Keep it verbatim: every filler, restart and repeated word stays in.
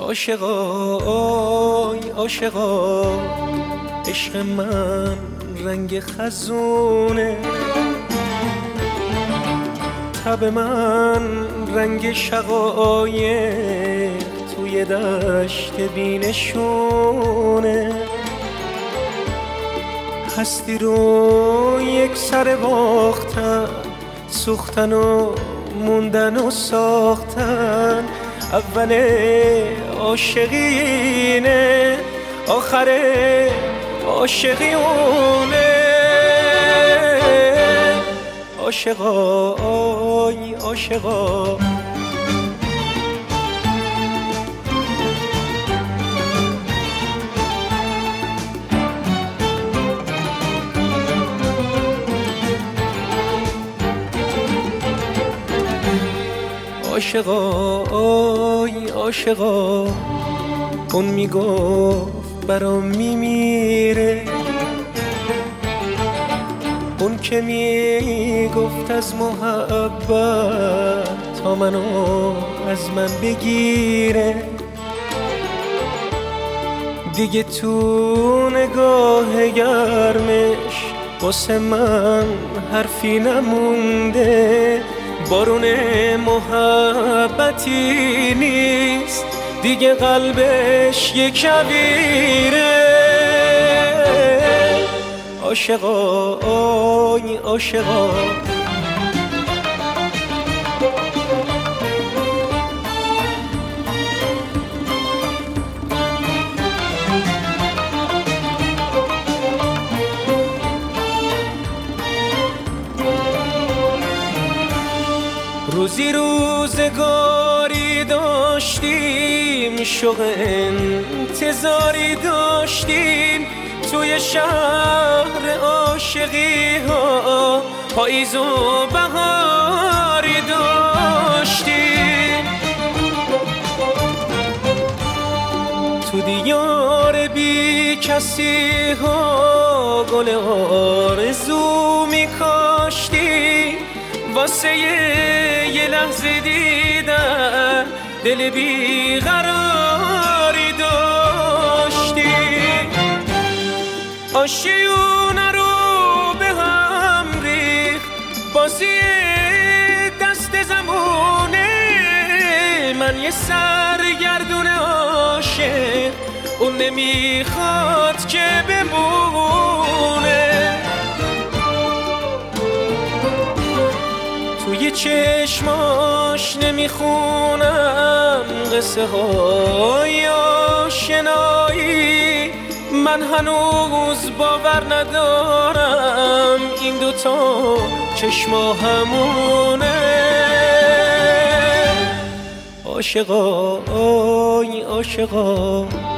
عاشقای عاشقا، عشق من رنگ خزونه، تب من رنگ شقایق توی دشت بینشونه. هستی رو یک سر باختن، سوختن و موندن و ساختن. اول عاشقینه، آخر عاشقیونه. عاشقای عاشقا، عاشقای عاشقا. اون میگفت برام میمیره، اون که میگفت از محبت تا منو از من بگیره. دیگه تو نگاه گرمش واسه من حرفی نمونده. بارون محبتی نیست دیگه، قلبش یک کویره. عاشقای عاشقا، روزی روزگاری داشتیم، شوق انتظاری داشتیم. توی شهر عاشقی ها پاییز و بهاری داشتیم. تو دیار بی کسی ها گل آرزو می کاشتیم. واسه یه لحظه دیدن دل بیقراری داشتی. آشیونه رو به هم ریخت بازی دست زمونه. من یه سرگردون عاشق، اون نمیخواد که بمونه. توی چشماش نمیخونم قصه های آشنایی. من هنوز باور ندارم این دوتا چشما همونه. عاشقای عاشقا،